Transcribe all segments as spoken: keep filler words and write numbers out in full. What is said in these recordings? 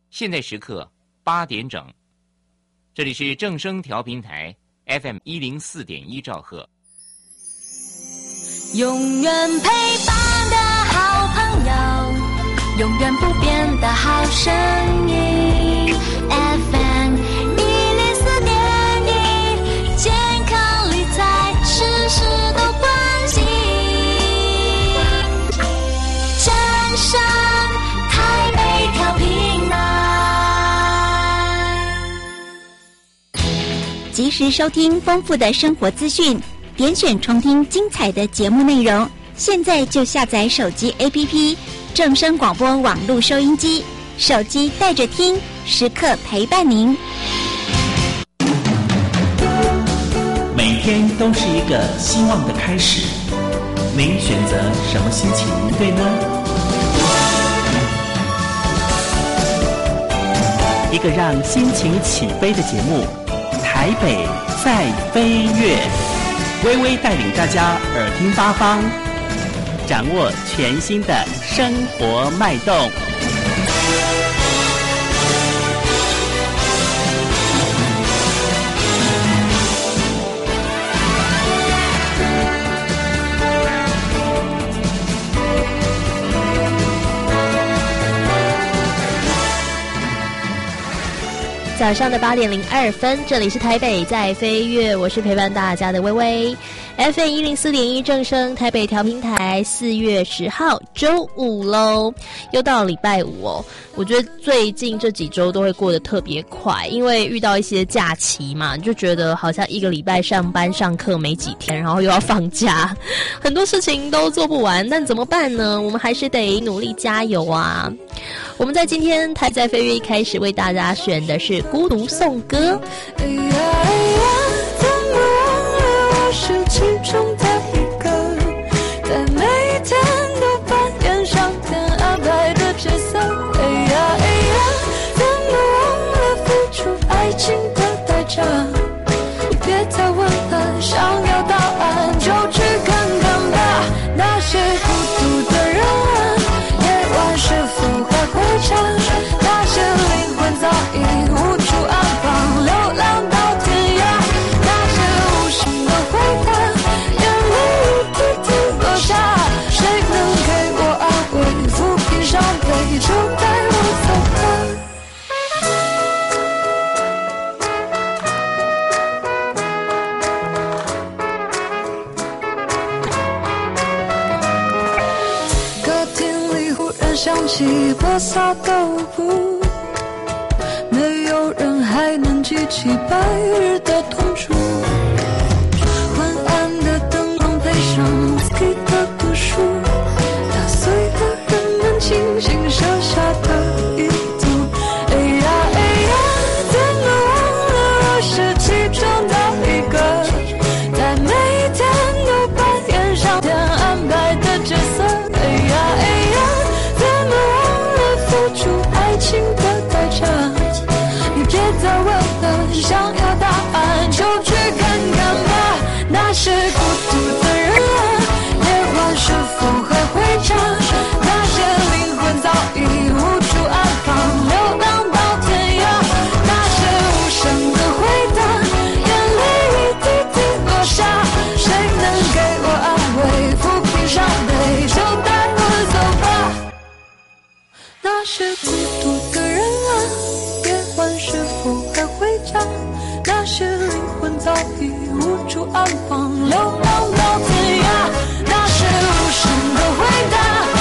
现在时刻八点整，这里是正声调频台 F M 一零四点一兆赫。 永远陪伴的好朋友，永远不变的好声音 F M 一零四点一，健康理财事事都关心。正声台北调频台， 及时收听丰富的生活资讯，点选重听精彩的节目内容。现在就下载手机 A P P 正声广播网络收音机，手机带着听，时刻陪伴您。 每天都是一个希望的开始，您选择什么心情对呢？一个让心情起飞的节目，台北在飞跃，微微带领大家耳听八方，掌握全新的生活脉动。 早上的八点零二分，这里是台北在飞跃，我是陪伴大家的微微 F M 一零四点一正声台北调频台。四月十号周五喽，又到礼拜五哦。我觉得最近这几周都会过得特别快，因为遇到一些假期嘛，就觉得好像一个礼拜上班上课没几天，然后又要放假，很多事情都做不完，但怎么办呢？我们还是得努力加油啊。我们在今天台在飞跃一开始为大家选的是孤独颂歌。 哎呀哎呀，怎么忘了我是其中的一个，在每天都扮演上天安排的角色。哎呀哎呀，怎么忘了付出爱情的代价？别再问了，想要答案就去看看吧。那些孤独的人啊，夜晚是否还会唱？那些灵魂早已无处安放，流浪到天涯。那些无声的回答，眼泪一滴滴落下。谁能给我安慰，抚平伤悲，就带我走吧。歌厅里忽然响起播撒的舞步，没有人还能记起白日的痛楚。昏暗的灯光配上自己的故事，打碎了人们精心设下的一图。哎呀哎呀，怎么忘了我是其中的一个，在每天都扮演上天安排的角色。哎呀哎呀，怎么忘了付出爱情的代价？你别再问了，想要答案就去看看吧。那些孤独的人啊，夜晚是否还会唱？那些灵魂早已无处安放，流浪到天涯。那些无声的回答，眼泪一滴滴落下。谁能给我安慰，抚平伤悲，就带我走吧。那些孤独的人啊，夜晚是否还会唱？那些灵魂早已无处安放，流浪到天涯。那些无声的回答，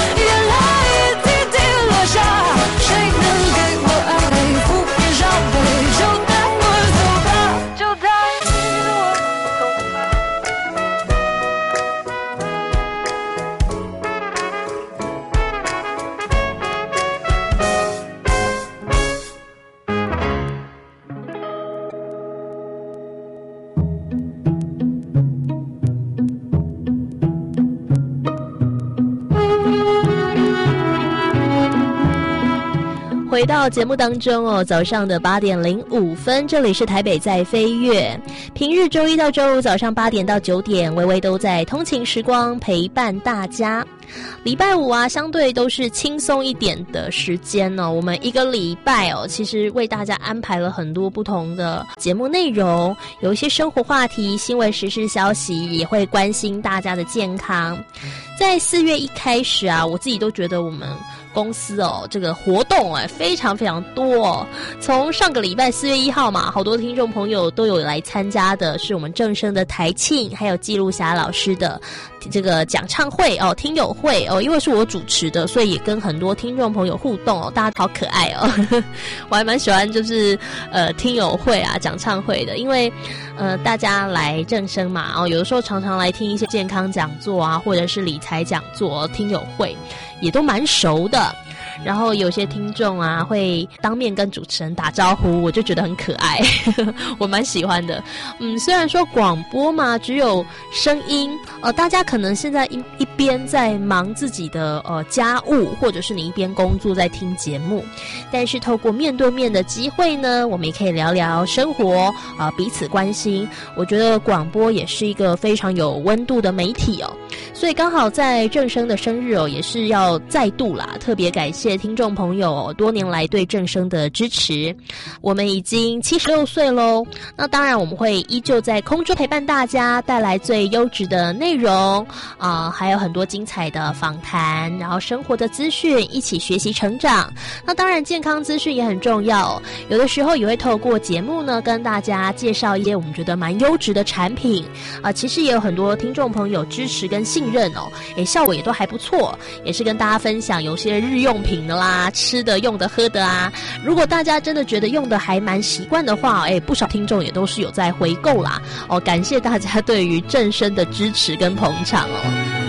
回到节目当中哦，早上的八点零五分，这里是台北在飞跃。平日周一到周五早上八点到九点，微微都在通勤时光陪伴大家。礼拜五啊，相对都是轻松一点的时间呢、哦。我们一个礼拜哦，其实为大家安排了很多不同的节目内容，有一些生活话题、新闻时事消息，也会关心大家的健康。在四月一开始啊，我自己都觉得我们公司哦，这个活动哎非常非常多哦。从上个礼拜四月一号嘛，好多听众朋友都有来参加的是我们正声的台庆，还有记录侠老师的这个讲唱会哦，听友会哦。因为是我主持的，所以也跟很多听众朋友互动哦，大家好可爱哦。我还蛮喜欢就是呃听友会啊、讲唱会的，因为呃大家来正声嘛哦，有的时候常常来听一些健康讲座啊，或者是理财讲座、听友会。也都蛮熟的，然后有些听众啊会当面跟主持人打招呼，我就觉得很可爱，我蛮喜欢的。嗯，虽然说广播嘛只有声音，呃，大家可能现在一一边在忙自己的呃家务，或者是你一边工作在听节目，但是透过面对面的机会呢，我们也可以聊聊生活啊、呃，彼此关心。我觉得广播也是一个非常有温度的媒体哦，所以刚好在正声的生日哦，也是要再度啦，特别感谢听众朋友多年来对正声的支持。我们已经七十六岁咯，那当然我们会依旧在空中陪伴大家，带来最优质的内容啊、呃，还有很多精彩的访谈，然后生活的资讯，一起学习成长。那当然健康资讯也很重要、哦、有的时候也会透过节目呢跟大家介绍一些我们觉得蛮优质的产品啊、呃，其实也有很多听众朋友支持跟信任哦，诶，效果也都还不错，也是跟大家分享有些日用品的啦，吃的、用的、喝的啊。如果大家真的觉得用的还蛮习惯的话，诶，不少听众也都是有在回购啦。哦，感谢大家对于正声的支持跟捧场哦。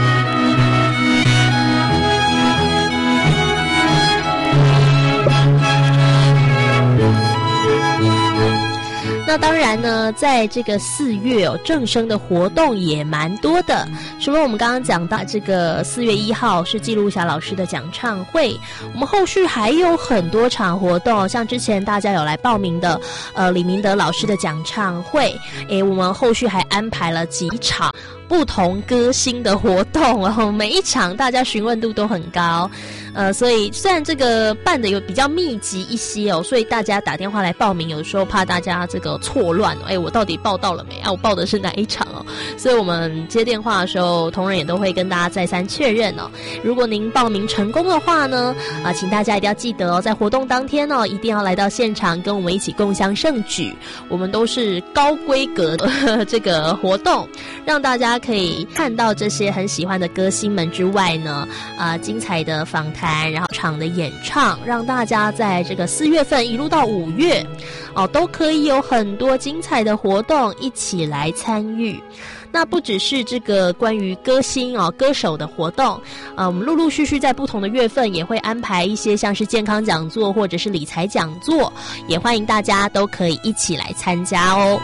那当然呢，在这个四月哦，正声的活动也蛮多的。除了我们刚刚讲到这个四月一号是记录侠老师的讲唱会，我们后续还有很多场活动，像之前大家有来报名的，呃，李明德老师的讲唱会，诶，我们后续还安排了几场不同歌星的活动，然后每一场大家询问度都很高。呃，所以虽然这个办的有比较密集一些哦，所以大家打电话来报名，有时候怕大家这个错乱哦，哎，我到底报到了没啊？我报的是哪一场哦？所以我们接电话的时候，同仁也都会跟大家再三确认哦。如果您报名成功的话呢，啊、呃，请大家一定要记得哦，在活动当天哦，一定要来到现场跟我们一起共襄盛举。我们都是高规格的呵呵这个活动，让大家可以看到这些很喜欢的歌星们之外呢，啊、呃，精彩的访谈。然后场的演唱，让大家在这个四月份一路到五月哦，都可以有很多精彩的活动一起来参与。那不只是这个关于歌星哦、歌手的活动，呃，我们陆陆续续在不同的月份也会安排一些像是健康讲座或者是理财讲座，也欢迎大家都可以一起来参加哦。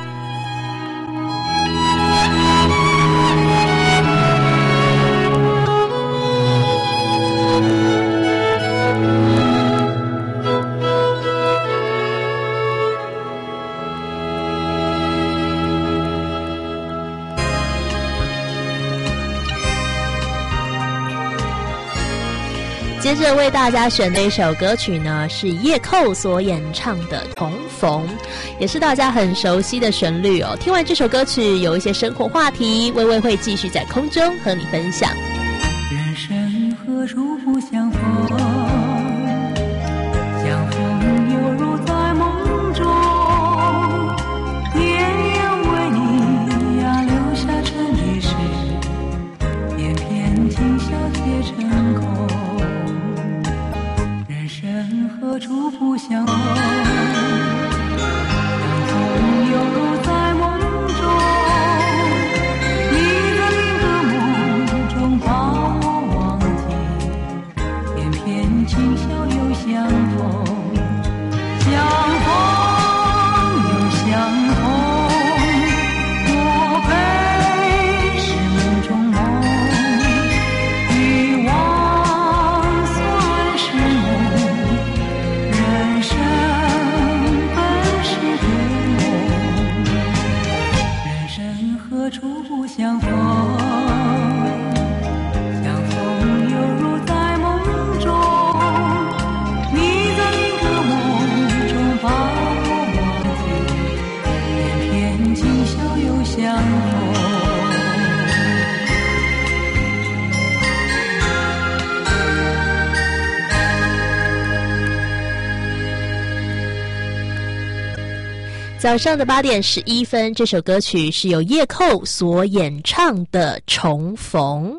接着为大家选的一首歌曲呢，是叶寇所演唱的《重逢》，也是大家很熟悉的旋律哦。听完这首歌曲，有一些生活话题，微微会继续在空中和你分享。 人生何处不相逢，相逢犹如在梦中，绵绵为你呀留下成一世，片片今宵皆成空。人生何处不相逢，相逢犹如在梦中，你在另个梦中把我忘记，偏偏今宵又相逢，相逢又相逢，莫非是梦中梦，遗忘算是梦， 早上的八点十一分，这首歌曲是由叶寇所演唱的《重逢》。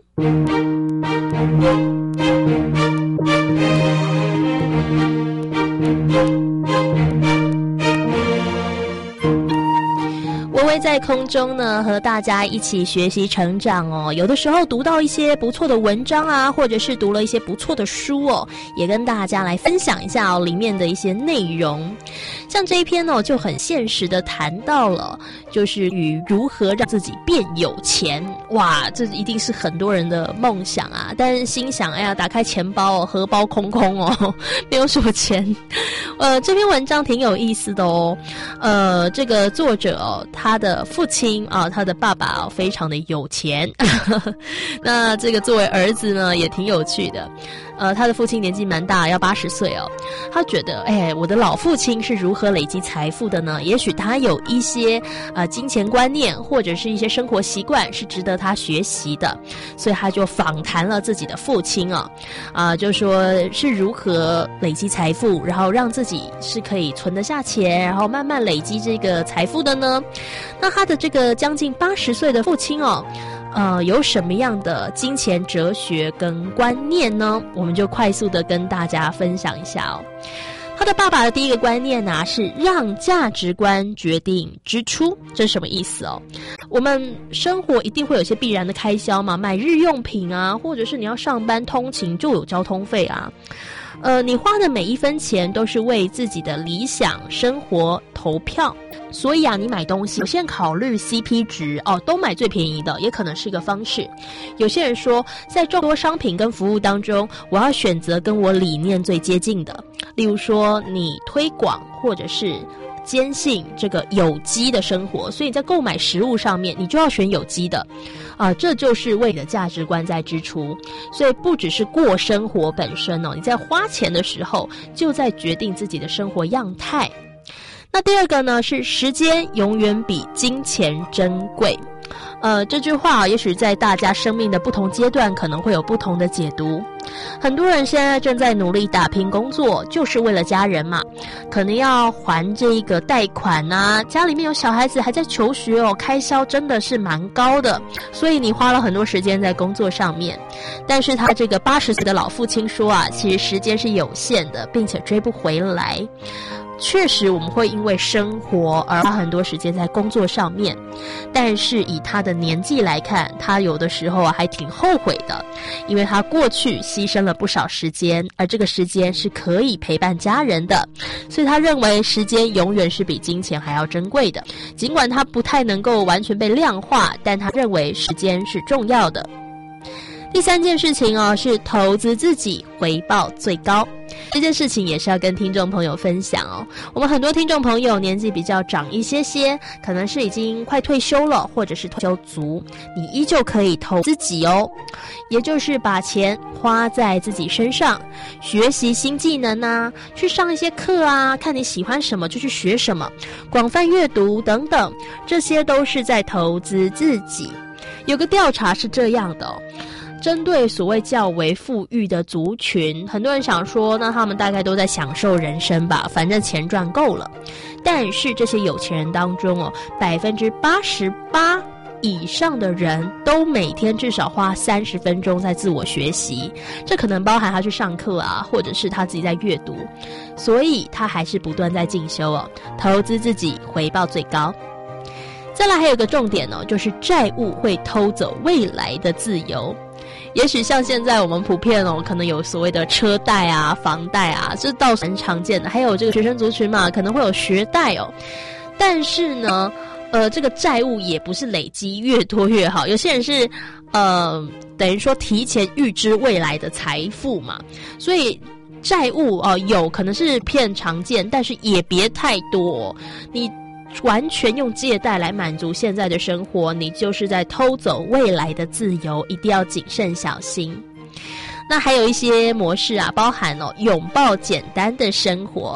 微微在空中呢，和大家一起学习成长哦。有的时候读到一些不错的文章啊，或者是读了一些不错的书哦，也跟大家来分享一下哦里面的一些内容。像这一篇哦，就很现实的谈到了，就是与如何让自己变有钱。哇，这一定是很多人的梦想啊！但是心想，哎呀，打开钱包哦，荷包空空哦，没有什么钱。呃，这篇文章挺有意思的哦。呃，这个作者哦，他的父亲啊，他的爸爸哦，非常的有钱。那这个作为儿子呢，也挺有趣的。呃，他的父亲年纪蛮大，要八十岁哦。他觉得，哎，我的老父亲是如何累积财富的呢？也许他有一些呃金钱观念，或者是一些生活习惯是值得他学习的。所以他就访谈了自己的父亲啊，啊、呃，就说是如何累积财富，然后让自己是可以存得下钱，然后慢慢累积这个财富的呢？那他的这个将近八十岁的父亲哦。呃，有什么样的金钱哲学跟观念呢？我们就快速的跟大家分享一下哦。他的爸爸的第一个观念呢、啊，是让价值观决定支出，这是什么意思哦？我们生活一定会有一些必然的开销嘛，买日用品啊，或者是你要上班通勤就有交通费啊。呃，你花的每一分钱都是为自己的理想生活投票，所以啊，你买东西，有些人考虑 C P 值哦，都买最便宜的，也可能是一个方式。有些人说，在众多商品跟服务当中，我要选择跟我理念最接近的，例如说你推广或者是坚信这个有机的生活，所以你在购买食物上面，你就要选有机的，啊、呃，这就是为你的价值观在支出。所以不只是过生活本身哦，你在花钱的时候，就在决定自己的生活样态。那第二个呢，是时间永远比金钱珍贵。呃，这句话也许在大家生命的不同阶段可能会有不同的解读。很多人现在正在努力打拼工作，就是为了家人嘛，可能要还这个贷款啊，家里面有小孩子还在求学哦，开销真的是蛮高的，所以你花了很多时间在工作上面。但是他这个八十岁的老父亲说啊，其实时间是有限的，并且追不回来。确实我们会因为生活而花很多时间在工作上面，但是以他的年纪来看，他有的时候还挺后悔的，因为他过去牺牲了不少时间，而这个时间是可以陪伴家人的，所以他认为时间永远是比金钱还要珍贵的。尽管他不太能够完全被量化，但他认为时间是重要的。第三件事情哦，是投资自己，回报最高。这件事情也是要跟听众朋友分享哦。我们很多听众朋友年纪比较长一些些，可能是已经快退休了，或者是退休族，你依旧可以投自己哦，也就是把钱花在自己身上，学习新技能啊，去上一些课啊，看你喜欢什么就去学什么，广泛阅读等等，这些都是在投资自己。有个调查是这样的哦，针对所谓较为富裕的族群，很多人想说，那他们大概都在享受人生吧，反正钱赚够了。但是这些有钱人当中哦，百分之八十八以上的人都每天至少花三十分钟在自我学习，这可能包含他去上课啊，或者是他自己在阅读，所以他还是不断在进修哦。投资自己，回报最高。再来还有个重点哦，就是债务会偷走未来的自由。也许像现在我们普遍哦，可能有所谓的车贷啊、房贷啊，这倒是很常见的。还有这个学生族群嘛，可能会有学贷哦。但是呢，呃，这个债务也不是累积越多越好。有些人是呃，等于说提前预知未来的财富嘛，所以债务哦、呃，有可能是偏常见，但是也别太多哦。你完全用借贷来满足现在的生活，你就是在偷走未来的自由，一定要谨慎小心。那还有一些模式啊，包含哦拥抱简单的生活。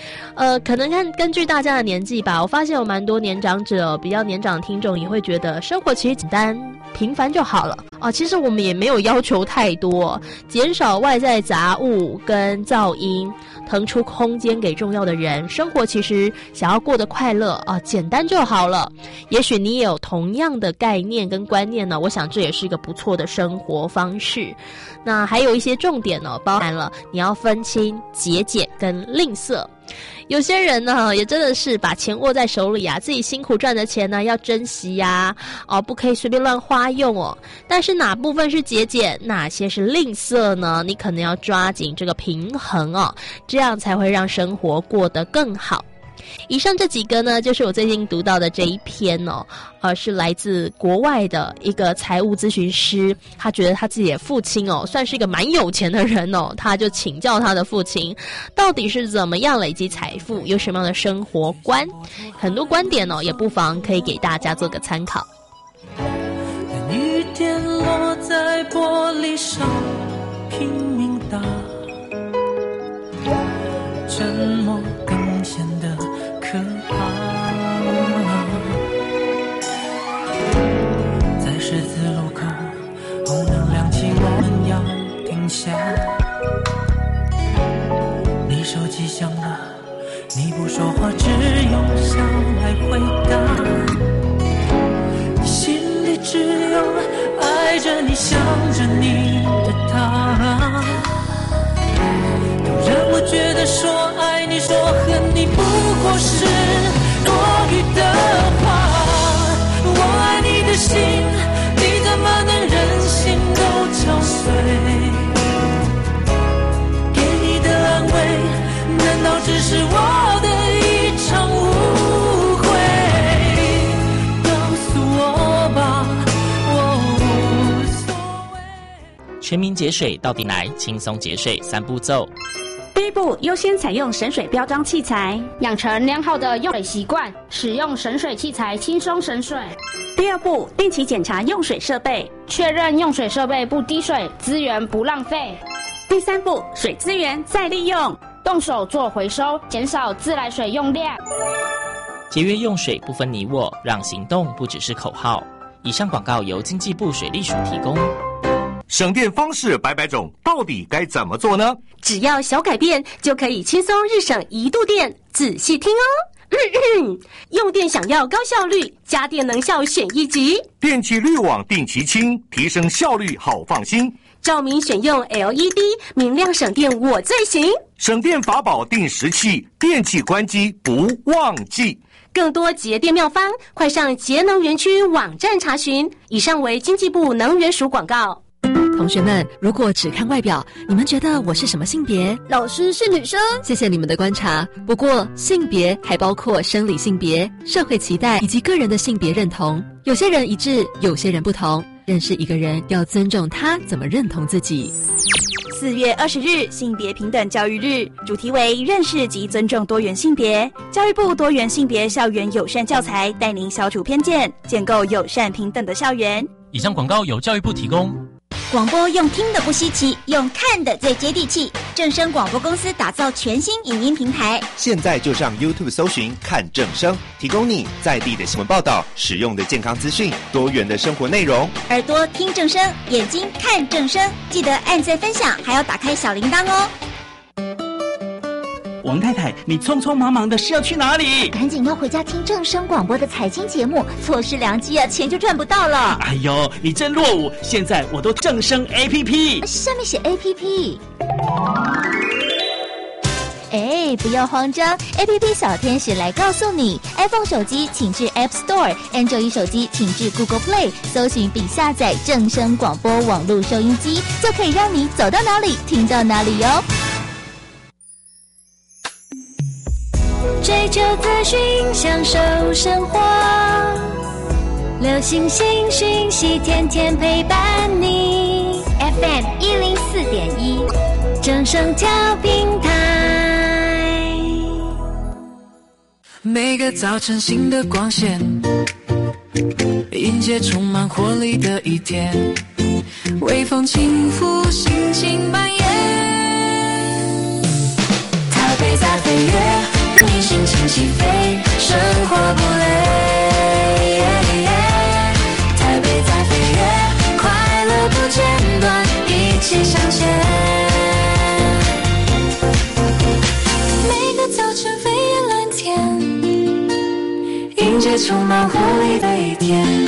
呃，可能看根据大家的年纪吧，我发现有蛮多年长者、比较年长的听众也会觉得生活其实简单平凡就好了啊。其实我们也没有要求太多，减少外在杂物跟噪音，腾出空间给重要的人，生活其实想要过得快乐啊，简单就好了。也许你也有同样的概念跟观念呢，我想这也是一个不错的生活方式。那还有一些重点呢，包含了你要分清节俭跟吝啬。有些人呢，也真的是把钱握在手里啊，自己辛苦赚的钱呢，要珍惜呀、啊，哦，不可以随便乱花用哦。但是哪部分是节俭，哪些是吝啬呢？你可能要抓紧这个平衡哦，这样才会让生活过得更好。以上这几个呢，就是我最近读到的这一篇哦，呃，是来自国外的一个财务咨询师，他觉得他自己的父亲哦，算是一个蛮有钱的人哦，他就请教他的父亲，到底是怎么样累积财富，有什么样的生活观，很多观点哦，也不妨可以给大家做个参考。 雨点落在玻璃上，拼命打，沉默更显得可怕。在十字路口，红灯亮起，我们要停下。你手机响了，你不说话，只用笑来回答。你心里只有爱着你，想着你的他。让我觉得说爱你说恨你不过是多余的话。我爱你的心，你怎么能忍心都敲碎？给你的安慰，难道只是我的一场误会？告诉我吧，我无所谓。 全民节水到底来，轻松节水三步骤。 第一步，优先采用省水标章器材， 养成良好的用水习惯，使用省水器材轻松省水。 第二步，定期检查用水设备， 确认用水设备不滴水，资源不浪费。 第三步，水资源再利用， 动手做回收，减少自来水用量。 节约用水不分你我，让行动不只是口号。以上广告由经济部水利署提供。 省电方式百百种，到底该怎么做呢？ 只要小改变，就可以轻松日省一度电。仔细听哦。咳咳用电想要高效率，家电能效选一级。 电气滤网定期清，提升效率好放心。 照明选用 L E D， 明亮省电我最行。 省电法宝定时器，电器关机不忘记。 更多节电妙方，快上节能园区网站查询。以上为经济部能源署广告。 同学们，如果只看外表，你们觉得我是什么性别？ 老师是女生。 谢谢你们的观察。不过，性别还包括生理性别、社会期待以及个人的性别认同。有些人一致，有些人不同。认识一个人，要尊重他怎么认同自己。 四月二十日，性别平等教育日，主题为认识及尊重多元性别。教育部多元性别校园友善教材，带您消除偏见，建构友善平等的校园。 以上广告由教育部提供。 广播用听的不稀奇，用看的最接地气。正声广播公司打造全新影音平台， 现在就上 YouTube 搜寻看正声，提供你在地的新闻报道、实用的健康资讯、多元的生活内容。 耳朵听正声，眼睛看正声，记得按赞分享，还要打开小铃铛哦。 王太太，你匆匆忙忙的是要去哪里？ 赶紧要回家听正声广播的财经节目，错失良机啊，钱就赚不到了。 哎呦，你真落伍！现在我都正声 A P P， 上面写 A P P。哎，不要慌张 ，A P P 小天使来告诉你 ，iPhone 手机请至 App Store，Android 手机请至 Google Play， 搜寻并下载正声广播网络收音机，就可以让你走到哪里听到哪里哟。 追求资讯，享受生活，流行新讯息，天天陪伴你。 F M 一零四点一， 正声调频台。 每个早晨，新的光线，迎接充满活力的一天。微风轻拂，心情蔓延。台北在飞跃。 身飞越蓝天，迎接充满活力的一天。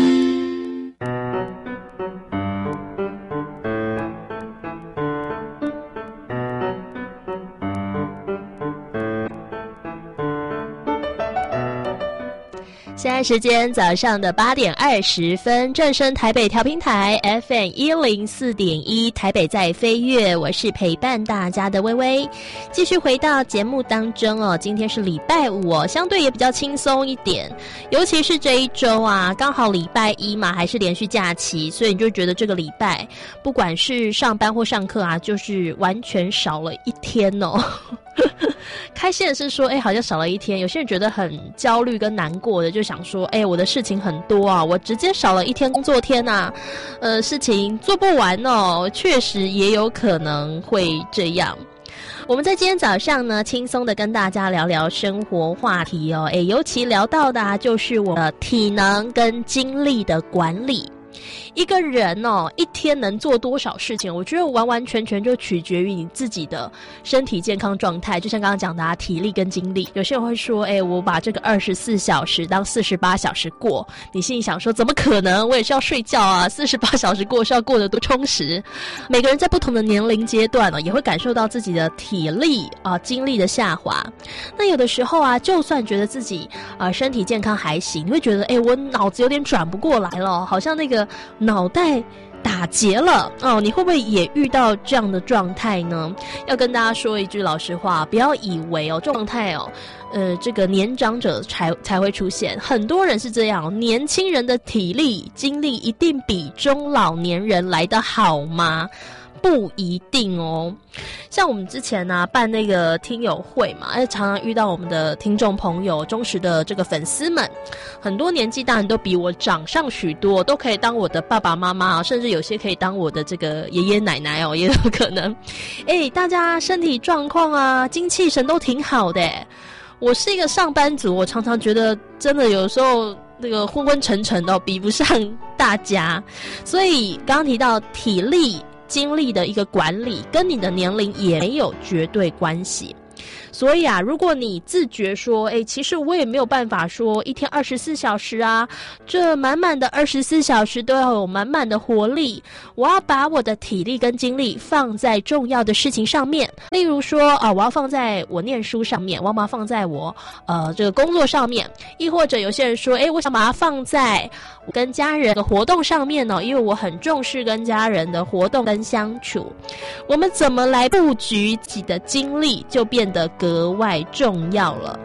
现在时间早上的八点二十分，正声台北调频台 F M 一零四点一，台北在飞跃，我是陪伴大家的微微。继续回到节目当中哦，今天是礼拜五哦，相对也比较轻松一点，尤其是这一周啊，刚好礼拜一嘛，还是连续假期，所以你就觉得这个礼拜不管是上班或上课啊，就是完全少了一天哦。开心的是说，哎，好像少了一天。有些人觉得很焦虑跟难过的，就想说，哎，我的事情很多啊，我直接少了一天工作天啊，呃，事情做不完哦。确实也有可能会这样。我们在今天早上呢，轻松的跟大家聊聊生活话题哦，哎，尤其聊到的啊，就是我的体能跟精力的管理。一个人哦，一天能做多少事情，我觉得完完全全就取决于你自己的身体健康状态。就像刚刚讲的啊，体力跟精力。有些人会说，哎，我把这个二十四小时当四十八小时过，你心里想说，怎么可能？我也是要睡觉啊，四十八小时过是要过得多充实。每个人在不同的年龄阶段呢、哦，也会感受到自己的体力啊、精力的下滑。那有的时候啊，就算觉得自己啊、呃、身体健康还行，你会觉得，哎，我脑子有点转不过来了，好像那个脑袋打结了哦，你会不会也遇到这样的状态呢？要跟大家说一句老实话，不要以为哦，状态哦，呃，这个年长者才才会出现，很多人是这样，年轻人的体力精力一定比中老年人来得好吗？不一定哦。像我们之前呢、啊、办那个听友会嘛，常常遇到我们的听众朋友忠实的这个粉丝们，很多年纪大人都比我长上许多，都可以当我的爸爸妈妈，甚至有些可以当我的这个爷爷奶奶哦，也有可能。哎，大家身体状况啊，精气神都挺好的。我是一个上班族，我常常觉得真的有时候那个昏昏沉沉的，比不上大家。所以刚刚提到体力精力的一个管理跟你的年龄也没有绝对关系。所以啊，如果你自觉说，哎，其实我也没有办法说一天二十四小时啊，这满满的二十四小时都要有满满的活力，我要把我的体力跟精力放在重要的事情上面。例如说啊、呃，我要放在我念书上面，我要把它放在我呃这个工作上面，亦或者有些人说，哎，我想把它放在我跟家人的活动上面呢、哦，因为我很重视跟家人的活动跟相处。我们怎么来布局自己的精力，就变得格外重要了。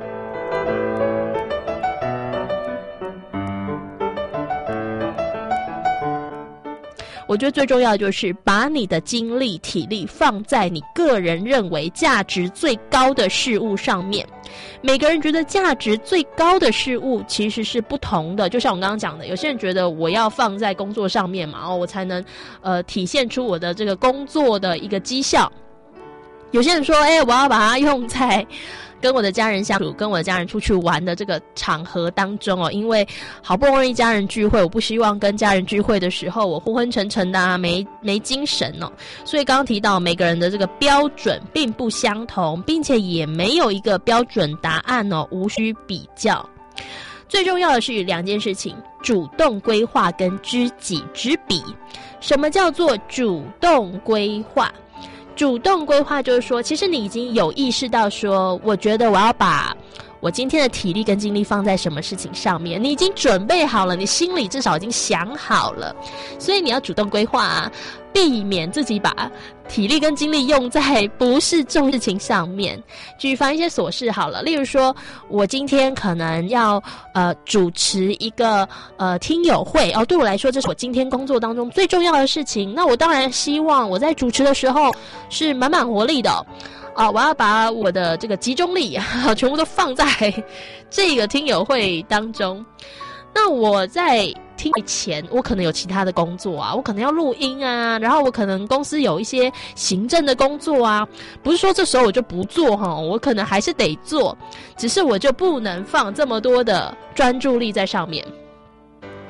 我觉得最重要的就是把你的精力体力放在你个人认为价值最高的事物上面。每个人觉得价值最高的事物其实是不同的，就像我刚刚讲的，有些人觉得我要放在工作上面嘛，哦，我才能呃体现出我的这个工作的一个绩效。有些人说，哎，我要把它用在跟我的家人相处，跟我的家人出去玩的这个场合当中哦，因为好不容易家人聚会，我不希望跟家人聚会的时候我昏昏沉沉的啊，没没精神哦。所以刚刚提到每个人的这个标准并不相同，并且也没有一个标准答案哦，无需比较。最重要的是两件事情：主动规划跟知己知彼。什么叫做主动规划？主动规划就是说，其实你已经有意识到说，我觉得我要把我今天的体力跟精力放在什么事情上面，你已经准备好了，你心里至少已经想好了，所以你要主动规划啊，避免自己把体力跟精力用在不是重事情上面。举凡一些琐事好了，例如说我今天可能要呃主持一个呃听友会哦，对我来说这是我今天工作当中最重要的事情，那我当然希望我在主持的时候是满满活力的哦。啊、我要把我的这个集中力啊，全部都放在这个听友会当中。那我在听以前，我可能有其他的工作啊，我可能要录音啊，然后我可能公司有一些行政的工作啊，不是说这时候我就不做哈，我可能还是得做，只是我就不能放这么多的专注力在上面。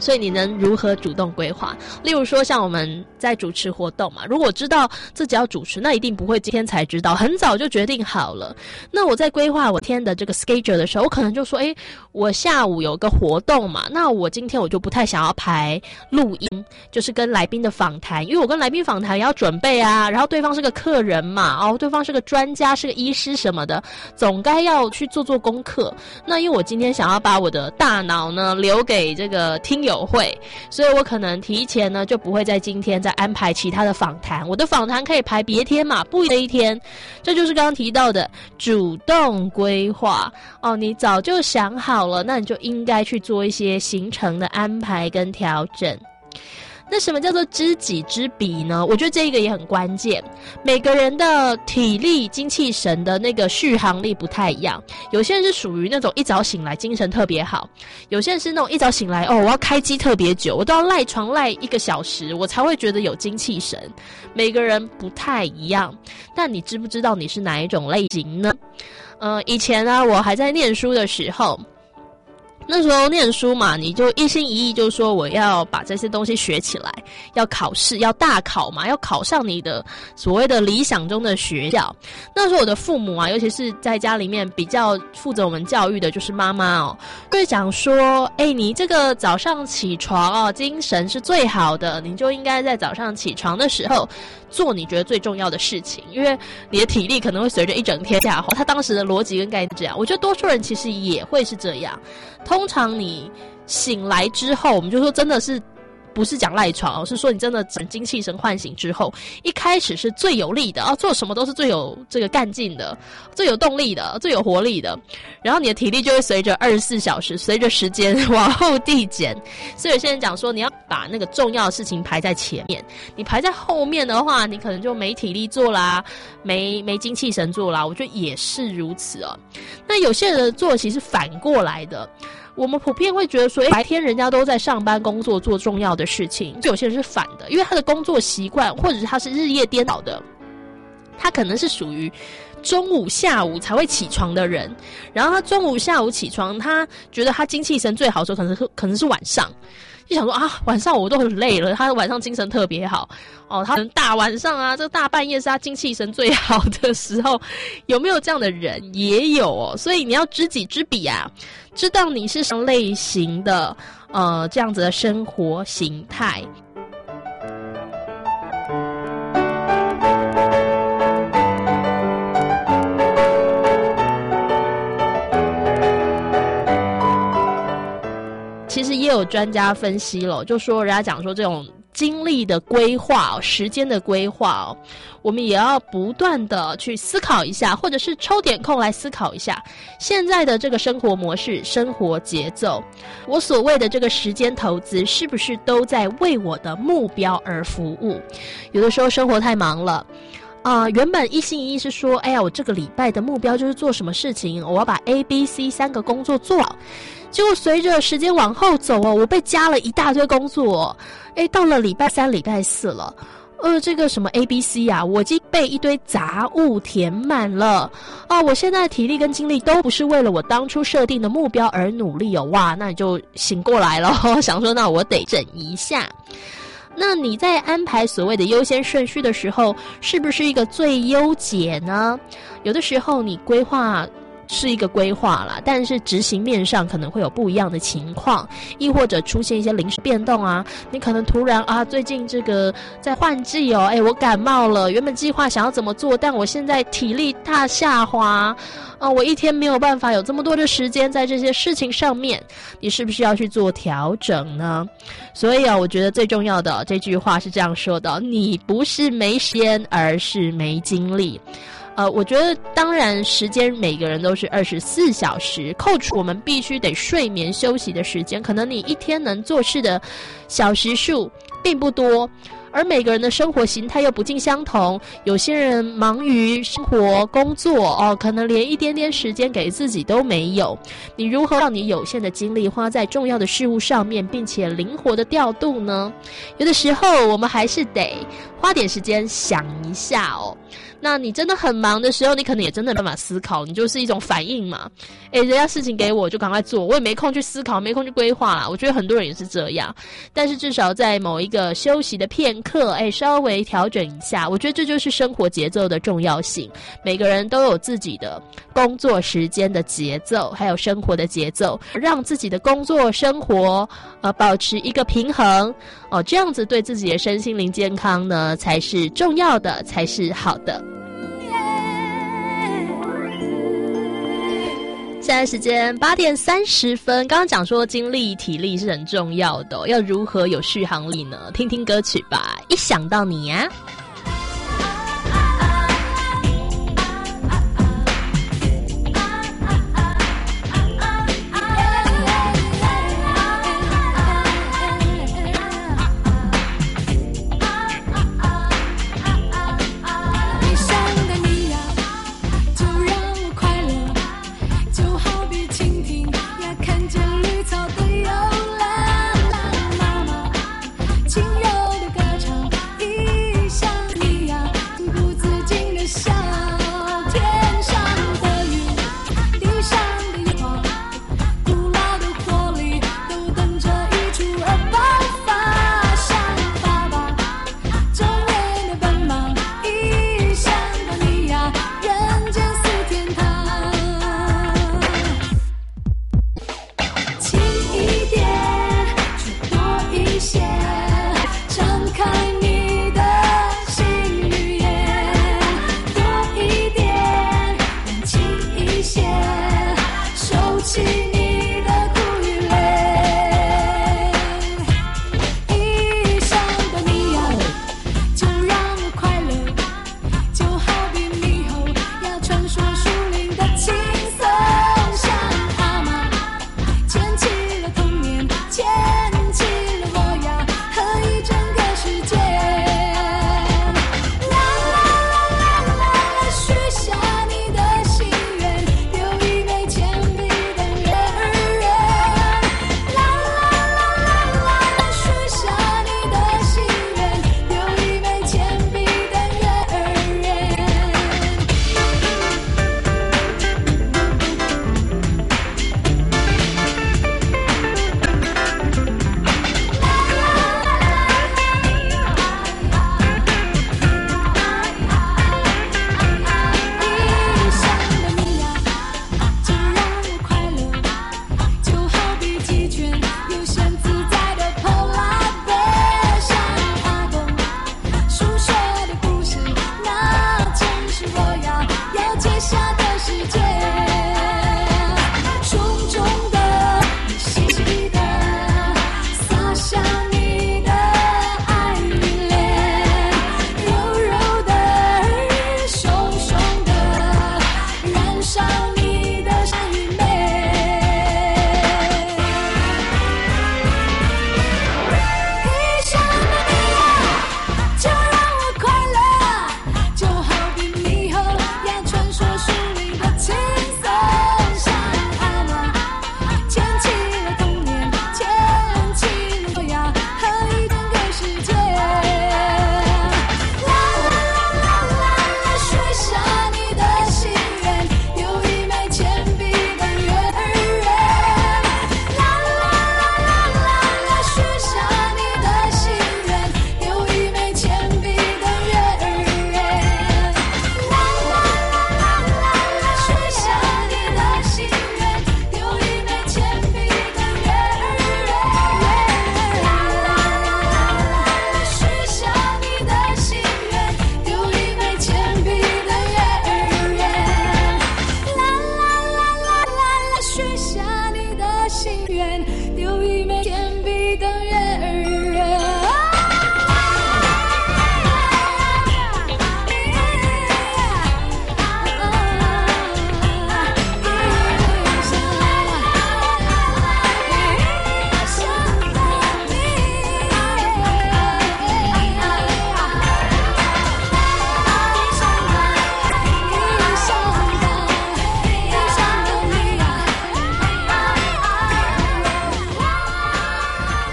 所以你能如何主动规划？例如说像我们在主持活动嘛，如果知道自己要主持，那一定不会今天才知道，很早就决定好了。那我在规划我天的这个 schedule 的时候，我可能就说，诶，我下午有个活动嘛，那我今天我就不太想要排录音，就是跟来宾的访谈，因为我跟来宾访谈也要准备啊，然后对方是个客人嘛，哦，对方是个专家，是个医师什么的，总该要去做做功课。那因为我今天想要把我的大脑呢留给这个听友会，所以我可能提前呢就不会在今天再安排其他的访谈，我的访谈可以排别天嘛，不这一天。这就是刚刚提到的主动规划哦，你早就想好了，那你就应该去做一些行程的安排跟调整。那什么叫做知己知彼呢？我觉得这一个也很关键。每个人的体力、精气神的那个续航力不太一样，有些人是属于那种一早醒来精神特别好，有些人是那种一早醒来哦，我要开机特别久，我都要赖床赖一个小时，我才会觉得有精气神。每个人不太一样，但你知不知道你是哪一种类型呢？呃，以前呢，我还在念书的时候。那时候念书嘛，你就一心一意就说我要把这些东西学起来，要考试，要大考嘛，要考上你的所谓的理想中的学校。那时候我的父母啊，尤其是在家里面比较负责我们教育的就是妈妈哦，就会讲说，哎，你这个早上起床哦，精神是最好的，你就应该在早上起床的时候做你觉得最重要的事情，因为你的体力可能会随着一整天下滑。他当时的逻辑跟概念这样，我觉得多数人其实也会是这样。通常你醒来之后，我们就说真的是不是讲赖床，是说你真的整精气神唤醒之后，一开始是最有力的啊，做什么都是最有这个干劲的，最有动力的，最有活力的。然后你的体力就会随着二十四小时，随着时间往后递减。所以有些人讲说，你要把那个重要的事情排在前面，你排在后面的话，你可能就没体力做啦，没没精气神做啦。我觉得也是如此哦。那有些人的作息是反过来的。我们普遍会觉得说，白天人家都在上班工作做重要的事情，有些人是反的，因为他的工作习惯或者是他是日夜颠倒的，他可能是属于中午下午才会起床的人，然后他中午下午起床，他觉得他精气神最好的时候可能是可能是晚上，就想说啊，晚上我都很累了，他晚上精神特别好哦，他可能大晚上啊，这个大半夜是他精气神最好的时候，有没有这样的人？也有哦，所以你要知己知彼啊，知道你是什么类型的呃这样子的生活形态。其实也有专家分析了，就说人家讲说这种精力的规划、哦、时间的规划哦，我们也要不断的去思考一下，或者是抽点空来思考一下现在的这个生活模式、生活节奏，我所谓的这个时间投资是不是都在为我的目标而服务？有的时候生活太忙了。啊、呃，原本一心一意是说，哎呀，我这个礼拜的目标就是做什么事情，我要把 A、B、C 三个工作做好。结果随着时间往后走哦，我被加了一大堆工作，哎，到了礼拜三、礼拜四了，呃，这个什么 A、B、C 啊，我已经被一堆杂物填满了啊！我现在的体力跟精力都不是为了我当初设定的目标而努力哦，哇，那你就醒过来了，想说那我得整一下。那你在安排所谓的优先顺序的时候，是不是一个最优解呢？有的时候你规划是一个规划啦，但是执行面上可能会有不一样的情况，亦或者出现一些临时变动啊，你可能突然啊，最近这个在换季哦，哎，我感冒了，原本计划想要怎么做，但我现在体力大下滑啊，我一天没有办法有这么多的时间在这些事情上面，你是不是要去做调整呢？所以啊，我觉得最重要的这句话是这样说的，你不是没时间，而是没精力。呃，我觉得当然时间每个人都是二十四小时，扣除我们必须得睡眠休息的时间，可能你一天能做事的小时数并不多，而每个人的生活形态又不尽相同，有些人忙于生活工作哦，可能连一点点时间给自己都没有。你如何让你有限的精力花在重要的事物上面，并且灵活的调度呢？有的时候我们还是得花点时间想一下哦。 那你真的很忙的时候，你可能也真的没办法思考，你就是一种反应嘛。诶，人家事情给我就赶快做，我也没空去思考，没空去规划啦。我觉得很多人也是这样，但是至少在某一个休息的片刻，诶，稍微调整一下，我觉得这就是生活节奏的重要性。每个人都有自己的工作时间的节奏，还有生活的节奏，让自己的工作生活呃保持一个平衡哦，这样子对自己的身心灵健康呢才是重要的，才是好的。现在时间八点三十分，刚刚讲说精力体力是很重要的、哦、要如何有续航力呢？听听歌曲吧，一想到你呀、啊轻一点。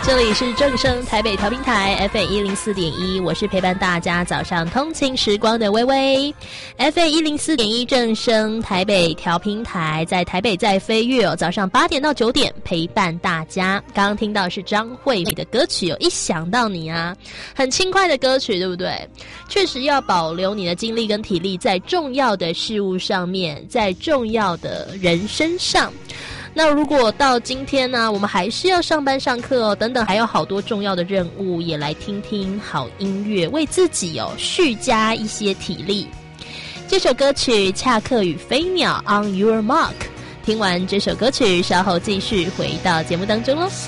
这里是正声台北调频台 F M 一零四点一，我是陪伴大家早上通勤时光的微微。F M 一零四点一正声台北调频台，在台北在飞跃哦，早上八点到九点陪伴大家。刚刚听到是张惠妹的歌曲哦，一想到你啊，很轻快的歌曲，对不对？确实要保留你的精力跟体力在重要的事物上面，在重要的人身上。那如果到今天呢，我们还是要上班上课哦，等等，还有好多重要的任务，也来听听好音乐，为自己哦续加一些体力。这首歌曲《恰克与飞鸟》On Your Mark， 听完这首歌曲，稍後繼續回到節目當中咯。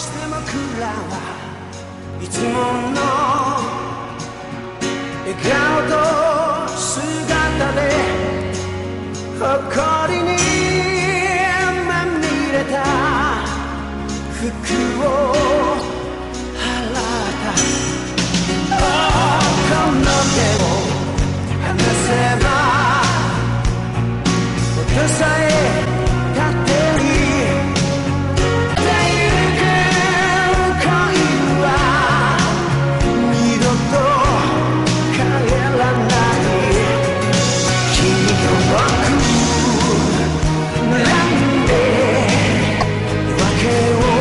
服を払ったこの手を離せば音さえ立てに大陸恋は二度と帰らない君と僕なんで訳を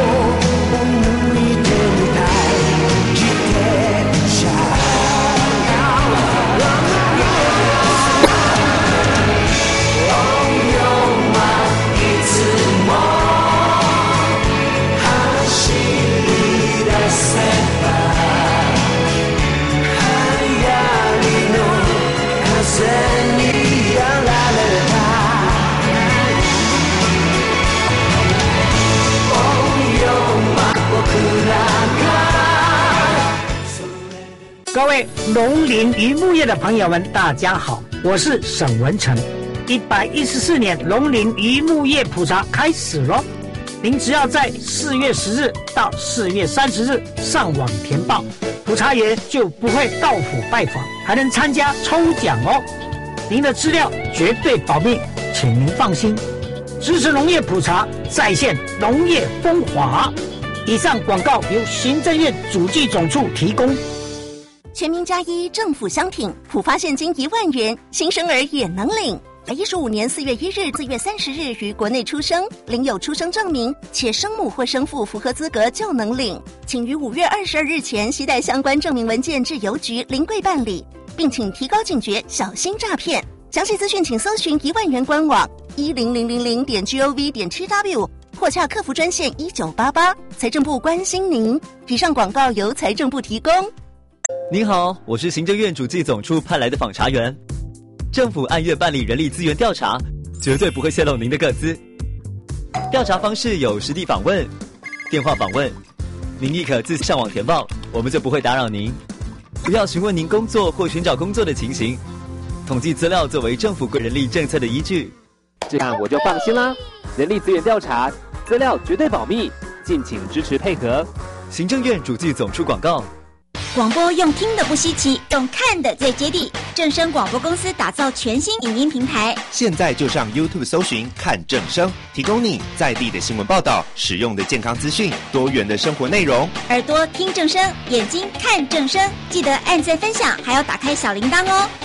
各位农林渔牧业的朋友们，大家好，我是沈文成。一百一十四年农林渔牧业普查开始咯，您只要在四月十日到四月三十日上网填报，普查员就不会到府拜访，还能参加抽奖哦。您的资料绝对保密，请您放心。支持农业普查，再现农业风华。以上广告由行政院主计总处提供。 全民加一，政府相挺，普发现金一万元，新生儿也能领。一百一十五年四月一日、四月三十日于国内出生，领有出生证明，且生母或生父符合资格就能领。请于五月二十二日前携带相关证明文件至邮局临柜办理，并请提高警觉，小心诈骗。详细资讯请搜寻一万元官网一零零零零点 gov 点 tw 或洽客服专线一九八八。财政部关心您。以上广告由财政部提供。 您好，我是行政院主计总处派来的访查员。政府按月办理人力资源调查，绝对不会泄露您的个资。调查方式有实地访问、电话访问，您亦可自上网填报，我们就不会打扰您。不要询问您工作或寻找工作的情形，统计资料作为政府人力政策的依据。 这样我就放心啦。人力资源调查，资料绝对保密，敬请支持配合。 行政院主计总处广告。 广播用听的不稀奇，用看的最接地。正声广播公司打造全新影音平台， 现在就上 YouTube 搜寻看正声，提供你在地的新闻报道、实用的健康资讯、多元的生活内容。 耳朵听正声，眼睛看正声，记得按赞分享，还要打开小铃铛哦。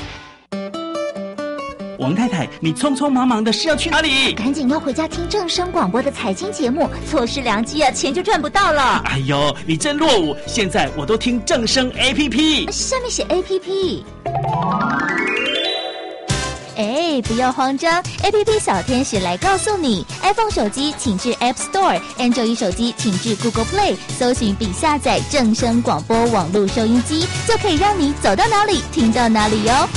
王太太，你匆匆忙忙的是要去哪里？ 赶紧要回家听正声广播的财经节目，错失良机啊，钱就赚不到了。 哎呦，你真落伍！现在我都听正声 A P P， 下面写 A P P。哎，不要慌张 ，A P P 小天使来告诉你 ：iPhone 手机请至 App Store，Android 手机请至 Google Play， 搜寻并下载正声广播网络收音机，就可以让你走到哪里听到哪里哟。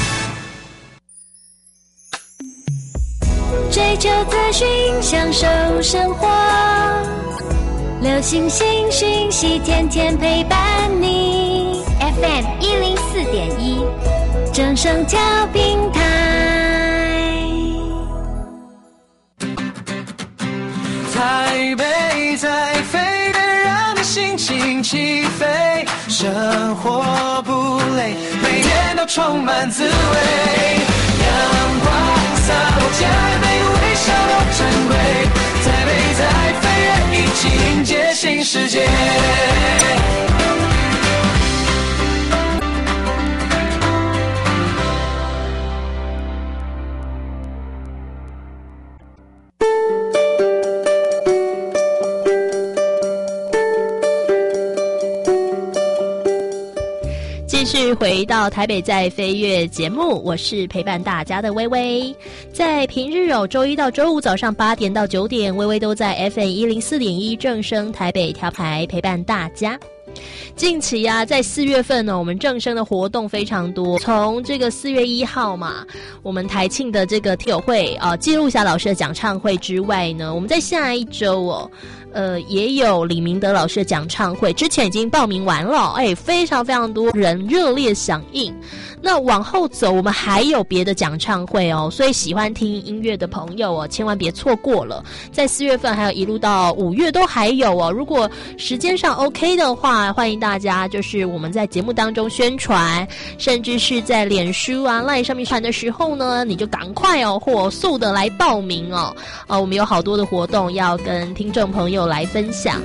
追求资讯，享受生活，流行新讯息，天天陪伴你。F M 一零四点一，正声调频台。 台北在飞的，让你心情起飞，生活不累，每天都充满滋味。阳光洒落加倍微笑都珍贵，台北在飞跃，一起迎接新世界。 继续回到台北在飞跃节目，我是陪伴大家的微微。在平日哦，周一到周五早上八点到九点，微微都在 F M 一零四点一正声台北调台陪伴大家。近期啊，在四月份呢，我们正声的活动非常多。从这个四月一号嘛，我们台庆的这个听友会啊，记录下老师的讲唱会之外呢，我们在下一周哦。呃，也有李明德老师的讲唱会，之前已经报名完了，哎，非常非常多人热烈响应。那往后走，我们还有别的讲唱会哦，所以喜欢听音乐的朋友哦，千万别错过了。在四月份还有一路到五月都还有哦。如果时间上 OK 的话，欢迎大家就是我们在节目当中宣传，甚至是在脸书啊、LINE 上面传的时候呢，你就赶快哦，火速的来报名哦。呃，我们有好多的活动要跟听众朋友来分享。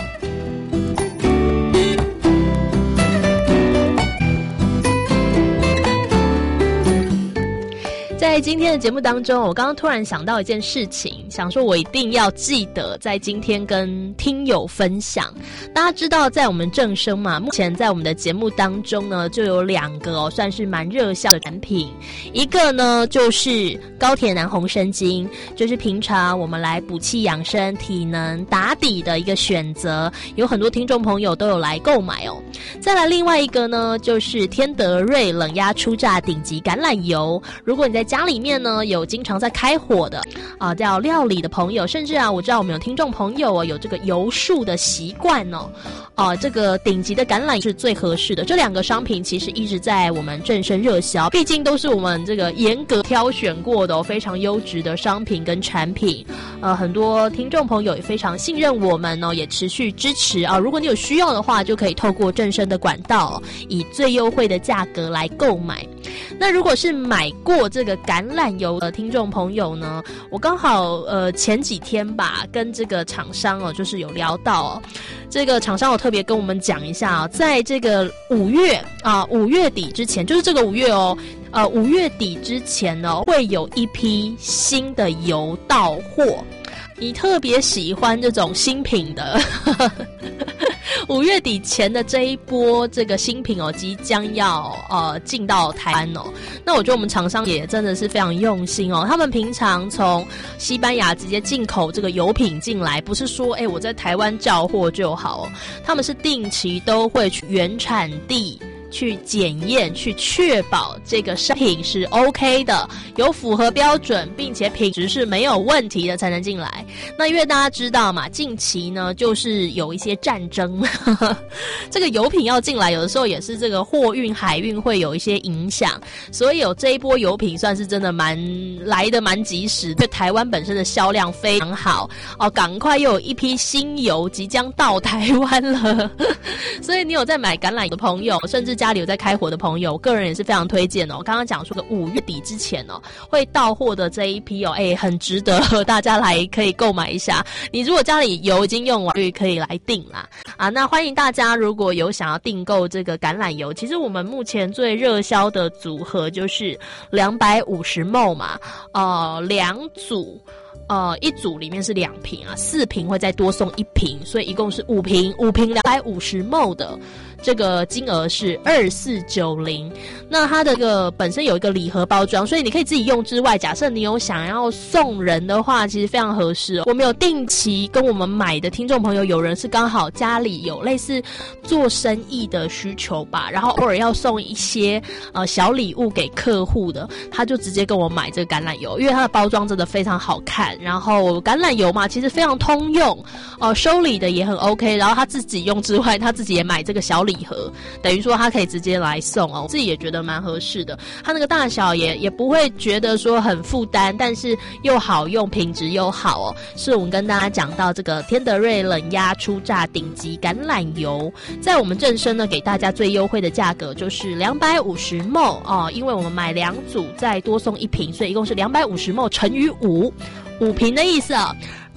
在今天的节目当中，我刚刚突然想到一件事情，想说我一定要记得在今天跟听友分享。大家知道在我们正声嘛，目前在我们的节目当中呢，就有两个哦，算是蛮热销的产品。一个呢就是高铁南红参精，就是平常我们来补气养生、体能打底的一个选择，有很多听众朋友都有来购买哦。再来另外一个呢，就是天德瑞冷压初榨顶级橄榄油。如果你在家里面呢有经常在开火的啊、呃，叫料理的朋友，甚至啊，我知道我们有听众朋友哦，有这个油术的习惯哦，啊、呃，这个顶级的橄榄是最合适的。这两个商品其实一直在我们正声热销，毕竟都是我们这个严格挑选过的、哦、非常优质的商品跟产品。呃，很多听众朋友也非常信任我们哦，也持续支持啊。如果你有需要的话，就可以透过正声的管道、哦，以最优惠的价格来购买。那如果是买过这个橄榄油的听众朋友呢，我刚好呃前几天吧，跟这个厂商哦，就是有聊到哦，这个厂商有特别跟我们讲一下、哦，在这个五月啊五月底之前，就是这个五月哦，呃五月底之前呢，会有一批新的油到货。你特别喜欢这种新品的五月底前的这一波这个新品哦，即将要呃进到台湾哦。那我觉得我们厂商也真的是非常用心哦，他们平常从西班牙直接进口这个油品进来，不是说哎我在台湾叫货就好哦，他们是定期都会去原产地去检验，去确保这个商品是 OK 的，有符合标准，并且品质是没有问题的才能进来。那因为大家知道嘛，近期呢就是有一些战争呵呵，这个油品要进来，有的时候也是这个货运海运会有一些影响，所以有这一波油品算是真的蛮来的蛮及时，对台湾本身的销量非常好哦，赶快又有一批新油即将到台湾了所以你有在买橄榄油的朋友，甚至家里有在开火的朋友，个人也是非常推荐哦。刚刚讲说个五月底之前哦会到货的这一批哦，哎，很值得大家来可以购买一下。你如果家里油已经用完，就可以来订啦啊。那欢迎大家如果有想要订购这个橄榄油，其实我们目前最热销的组合就是两百五十 ml 嘛，呃，两组。呃，一组里面是两瓶啊，四瓶会再多送一瓶，所以一共是五瓶，五瓶两百五十 ml 的，这个金额是二四九零。那它的这个本身有一个礼盒包装，所以你可以自己用之外，假设你有想要送人的话，其实非常合适。我们有定期跟我们买的听众朋友，有人是刚好家里有类似做生意的需求吧，然后偶尔要送一些呃小礼物给客户的，他就直接跟我买这个橄榄油，因为它的包装真的非常好看。然后橄榄油嘛，其实非常通用哦、呃，收礼的也很 OK。然后他自己用之外，他自己也买这个小礼盒，等于说他可以直接来送哦，我自己也觉得蛮合适的。他那个大小也也不会觉得说很负担，但是又好用，品质又好哦。是我们跟大家讲到这个天德瑞冷压初榨顶级橄榄油，在我们正声呢给大家最优惠的价格就是两百五十 ml 哦，因为我们买两组再多送一瓶，所以一共是两百五十 ml 乘以五。五瓶的意思啊，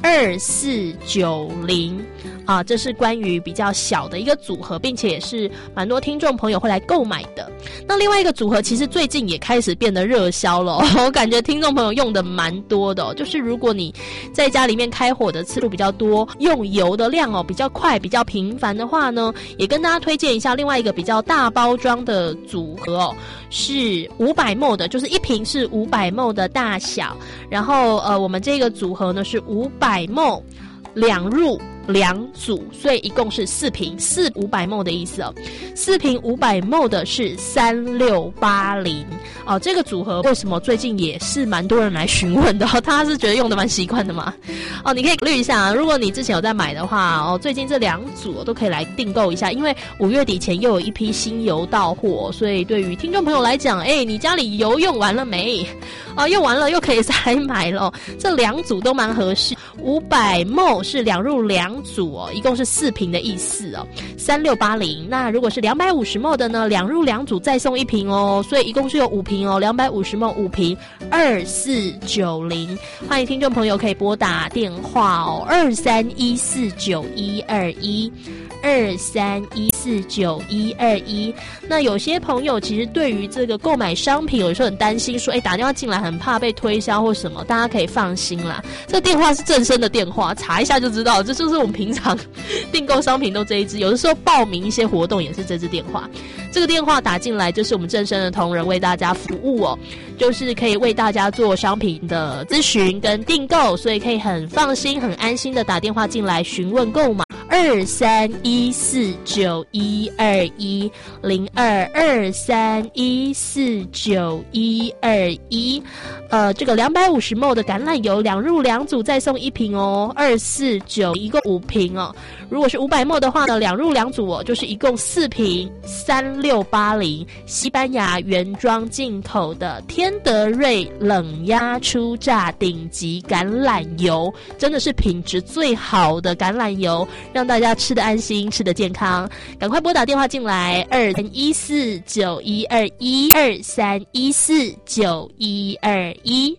二四九零啊，这是关于比较小的一个组合，并且也是蛮多听众朋友会来购买的。那另外一个组合其实最近也开始变得热销了、哦、我感觉听众朋友用的蛮多的、哦、就是如果你在家里面开火的次数比较多，用油的量哦比较快比较频繁的话呢，也跟大家推荐一下另外一个比较大包装的组合哦，是五百 ml 的，就是一瓶是五百 ml 的大小，然后呃我们这个组合呢是五百 ml 两入两组，所以一共是四瓶，四五百 ml 的意思哦。四瓶五百 ml 的是三六八零哦。这个组合为什么最近也是蛮多人来询问的、哦？大家是觉得用的蛮习惯的嘛？哦，你可以考虑一下、啊，如果你之前有在买的话哦，最近这两组、哦、都可以来订购一下，因为五月底前又有一批新油到货，所以对于听众朋友来讲，哎，你家里油用完了没？哦，用完了又可以再来买了、哦，这两组都蛮合适。五百 ml 是两入两组哦，一共是四瓶的意思哦，三六八零。那如果是两百五十 ml 的呢，两入两组再送一瓶哦，所以一共是有五瓶哦，两百五十 ml 五瓶，二四九零。欢迎听众朋友可以拨打电话哦，二三一四九一二一。二三一四九一二一。那有些朋友其实对于这个购买商品，有时候很担心说，哎，打电话进来很怕被推销或什么，大家可以放心啦。这个电话是正声的电话，查一下就知道，这就是我们平常订购商品都这一支，有的时候报名一些活动也是这支电话。这个电话打进来就是我们正声的同仁为大家服务哦，就是可以为大家做商品的咨询跟订购，所以可以很放心、很安心的打电话进来询问购买。二三一四九一二一零二二三一四九一二一，呃，这个两百五十 ml 的橄榄油两入两组再送一瓶哦，二四九一共五瓶哦。如果是五百 ml 的话呢，两入两组哦，就是一共四瓶，三六八零，西班牙原装进口的天德瑞冷压初榨顶级橄榄油，真的是品质最好的橄榄油，让大家吃得安心，吃得健康。赶快拨打电话进来，二三一四九一二一，二三一四九一二一。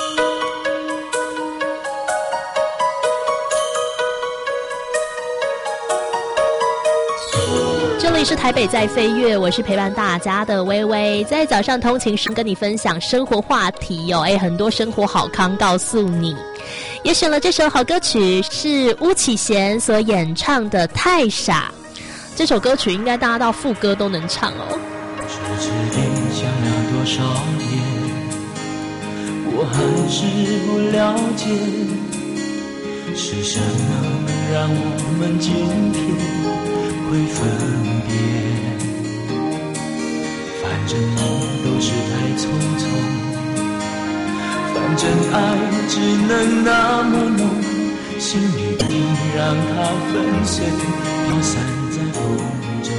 这里是台北在飞跃，我是陪伴大家的微微，在早上通勤时跟你分享生活话题哦，哎，很多生活好康告诉你。也选了这首好歌曲，是巫启贤所演唱的《太傻》。这首歌曲应该大家到副歌都能唱哦。 十指点想了多少年，我还是不了解，是什么让我们今天会分别？反正梦都是太匆匆，反正爱只能那么浓，心里定让它粉碎，飘散在风中。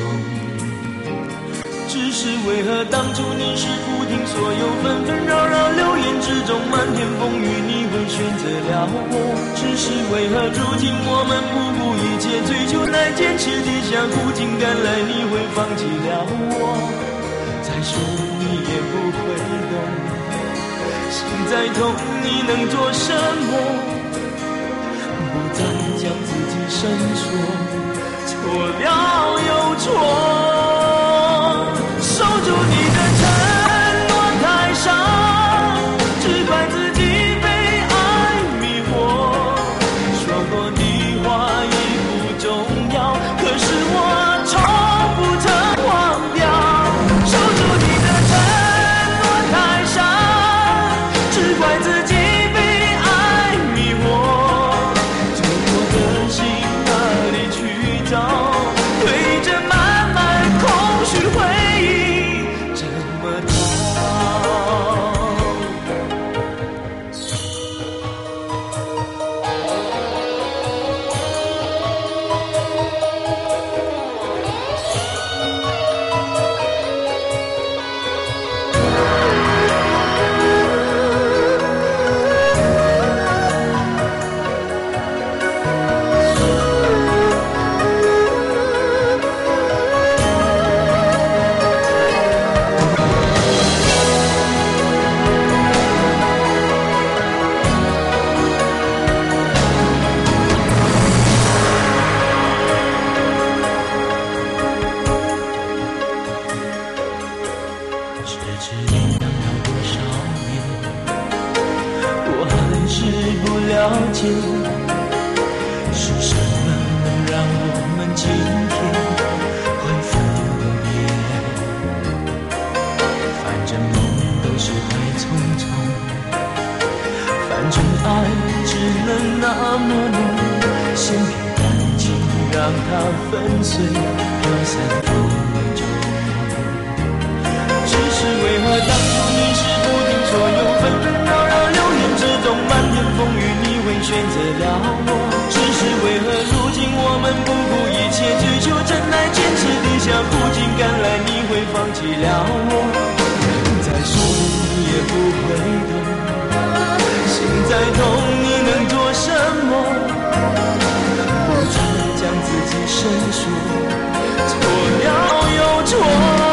只是为何当初你是不听所有纷纷扰扰流言之中漫天风雨，你会选择了我？只是为何如今我们不顾一切追求来坚持地向苦尽甘来，你会放弃了我？再说你也不会懂，心再痛你能做什么？不再将自己深说，错了又错，守住你的承诺太少，只怪自己被爱迷惑，说过的话已不重要，可是我从不曾忘掉。守住你的承诺太少，只怪自己被爱迷惑，从我的心哪里去找？对着漫漫让它粉碎飘散风中。只是为何当初你是不听所有纷纷扰扰流言之中，漫天风雨你会选择了我？只是为何如今我们不顾一切追求真爱，坚持地下苦尽甘来，你会放弃了我？再说你也不会懂，心再痛你能做什么？我只将自己申诉，错了又错。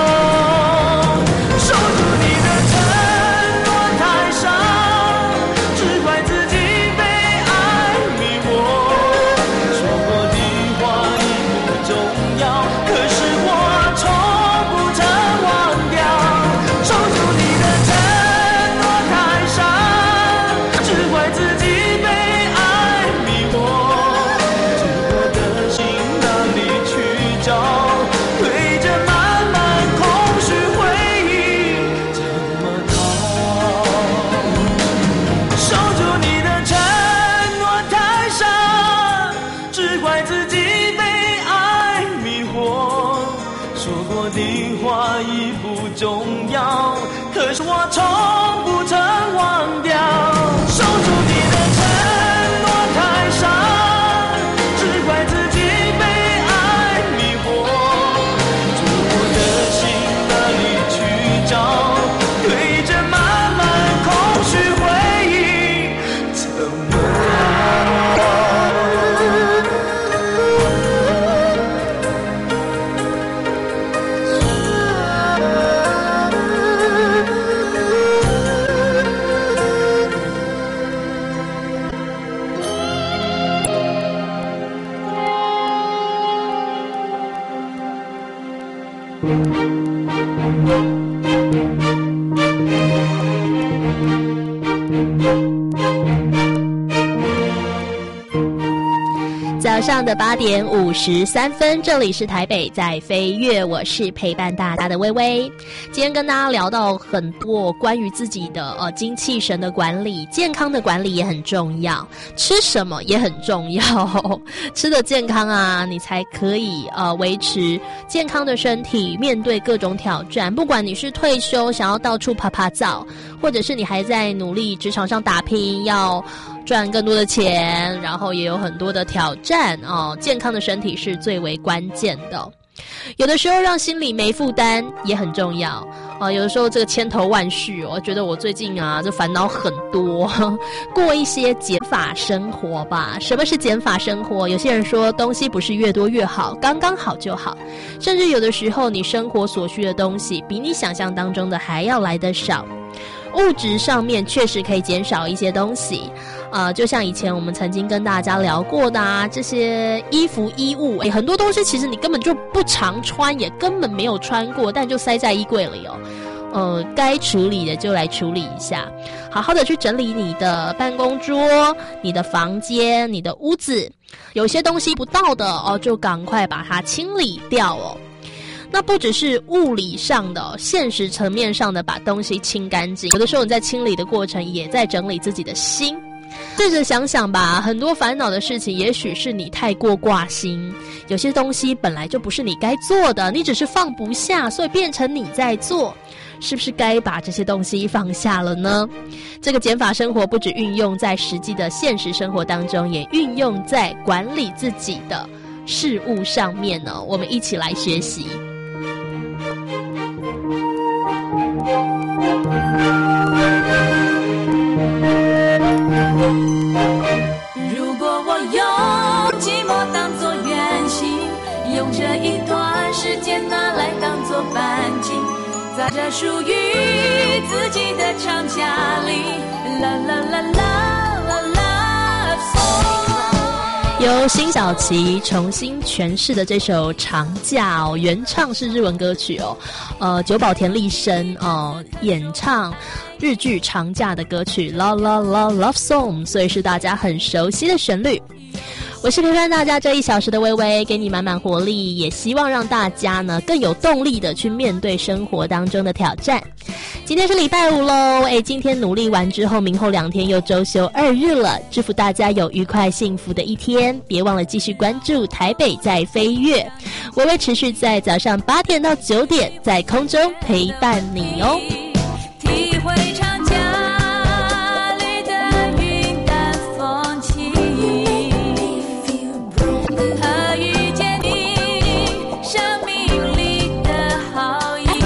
守住你的承诺太少，只怪自己被爱迷惑。说过的话已不重要，可是我从不曾忘掉。守住你的承诺太少，只怪自己被爱迷惑。只我的心哪里去找？对着满满空虚回忆怎么逃？守住你的承诺太傻，只怪自己被爱迷惑。说过的话已不重要，可是我从不曾忘掉。守住你的承诺太傻，只怪自己被爱迷惑。住我的心哪里去找？对着满满空虚回忆怎么逃？ 早上的八点五十三分，这里是台北在飞跃，我是陪伴大家的微微。今天跟大家聊到很多关于自己的呃精气神的管理，健康的管理也很重要，吃什么也很重要。吃的健康啊，你才可以呃维持健康的身体，面对各种挑战。不管你是退休想要到处趴趴走，或者是你还在努力职场上打拼，要赚更多的钱，然后也有很多的挑战哦。健康的身体是最为关键的。有的时候让心里没负担也很重要啊、呃。有的时候这个千头万绪，我觉得我最近啊，这烦恼很多，过一些减法生活吧。什么是减法生活？有些人说东西不是越多越好，刚刚好就好。甚至有的时候你生活所需的东西比你想象当中的还要来得少。物质上面确实可以减少一些东西，呃，就像以前我们曾经跟大家聊过的啊，这些衣服衣物，诶，很多东西其实你根本就不常穿，也根本没有穿过，但就塞在衣柜里哦。呃，该处理的就来处理一下，好好的去整理你的办公桌、你的房间、你的屋子，有些东西不到的哦，就赶快把它清理掉哦。那不只是物理上的、现实层面上的把东西清干净，有的时候你在清理的过程也在整理自己的心。试着想想吧，很多烦恼的事情也许是你太过挂心，有些东西本来就不是你该做的，你只是放不下，所以变成你在做。是不是该把这些东西放下了呢？这个减法生活不只运用在实际的现实生活当中，也运用在管理自己的事物上面呢。我们一起来学习。 如果我用寂寞当作远行，用这一段时间拿来当作半径，在这属于自己的长假里，啦啦啦啦啦啦啦。 由辛晓琪重新诠释的这首《长假》哦，原唱是日文歌曲哦，呃，久保田利伸哦演唱日剧《长假》的歌曲《La La La Love Song》，所以是大家很熟悉的旋律。 我是陪伴大家这一小时的微微，给你满满活力，也希望让大家呢更有动力的去面对生活当中的挑战。今天是礼拜五喽，哎，今天努力完之后，明后两天又周休二日了，祝福大家有愉快幸福的一天。别忘了继续关注台北在飞跃，微微持续在早上八点到九点在空中陪伴你哦。 体会长假里的云淡风轻，和遇见你生命里的好意。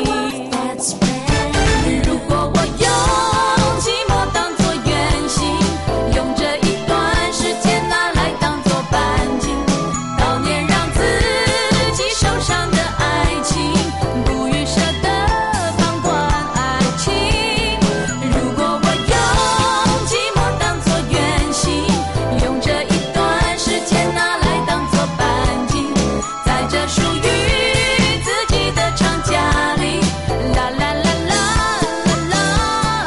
如果我用寂寞当作远行，用这一段时间拿来当作半径，悼念让自己受伤的爱情，不预设的旁观爱情。如果我用寂寞当作远行，用这一段时间拿来当作半径，在这属于自己的长假里，啦啦啦啦啦啦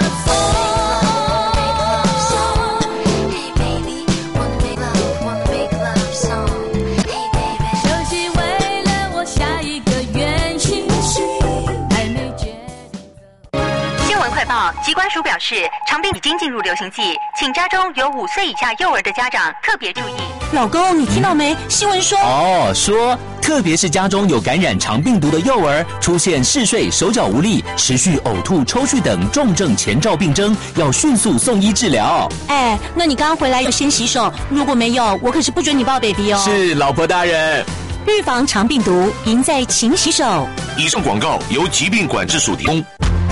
休息为了我下一个远行，还没决定。 新闻快报：疾管署表示，长病已经进入流行季，请家中有五岁以下幼儿的家长特别注意。 老公，你听到没？新闻说哦，说特别是家中有感染肠病毒的幼儿，出现嗜睡、手脚无力、持续呕吐、抽搐等重症前兆病征，要迅速送医治疗。 哎，那你刚刚回来有先洗手，如果没有，我可是不准你抱 baby 哦。 是，老婆大人。 预防肠病毒，赢在勤洗手。 以上广告由疾病管制署提供。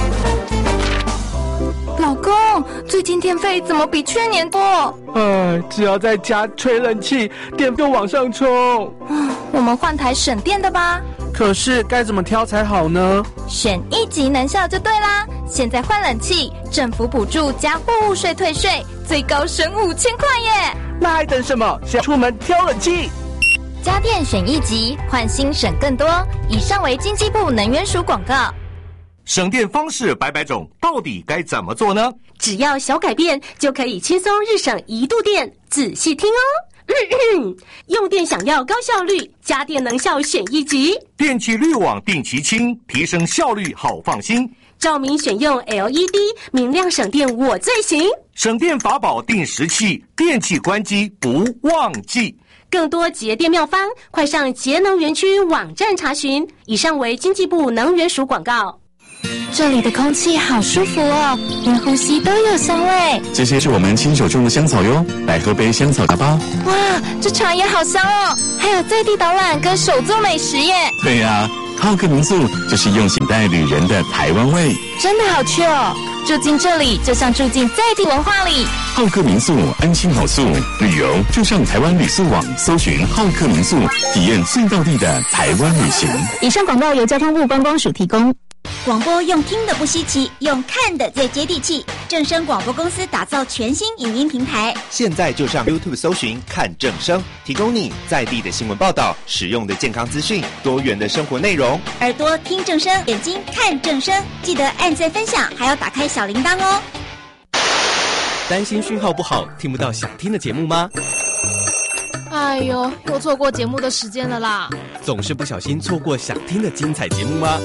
老公，最近电费怎么比去年多？ 哎，只要在家吹冷气，电就往上冲。 我们换台省电的吧。 可是该怎么挑才好呢？ 选一级能效就对啦！现在换冷气，政府补助加货物税退税，最高省五千块耶！ 那还等什么？先出门挑冷气。 家电选一级，换新省更多。以上为经济部能源署广告。 省电方式百百种，到底该怎么做呢？ 只要小改变，就可以轻松日省一度电。仔细听哦。咳咳用电想要高效率，家电能效选一级。 电气滤网定期清，提升效率好放心。 照明选用 L E D， 明亮省电我最行。 省电法宝定时器，电器关机不忘记。 更多节电妙方，快上节能园区网站查询。以上为经济部能源署广告。 这里的空气好舒服哦，连呼吸都有香味。 这些是我们亲手种的香草哟，来喝杯香草茶吧。 哇，这茶也好香哦，还有在地导览跟手作美食耶。 对呀、啊，浩客民宿就是用心带旅人的台湾味， 真的好去哦。住进这里就像住进在地文化里。 浩客民宿安心好宿，旅游就上台湾旅宿网搜寻浩客民宿，体验最道地的台湾旅行。 以上广告由交通部观光署提供。广播用听的不稀奇，用看的最接地气。正声广播公司打造全新影音平台， 现在就上 YouTube 搜寻看正声，提供你在地的新闻报道、实用的健康资讯、多元的生活内容。 耳朵听正声，眼睛看正声，记得按赞分享，还要打开小铃铛哦。 担心讯号不好，听不到想听的节目吗？ 哎呦，又错过节目的时间了啦！ 总是不小心错过想听的精彩节目吗？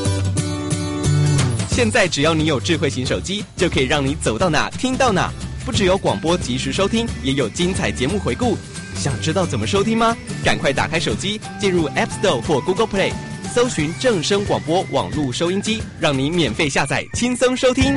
现在只要你有智慧型手机，就可以让你走到哪听到哪。不只有广播及时收听，也有精彩节目回顾。想知道怎么收听吗？赶快打开手机，进入 App Store 或 Google Play， 搜寻正声广播网络收音机，让你免费下载，轻松收听。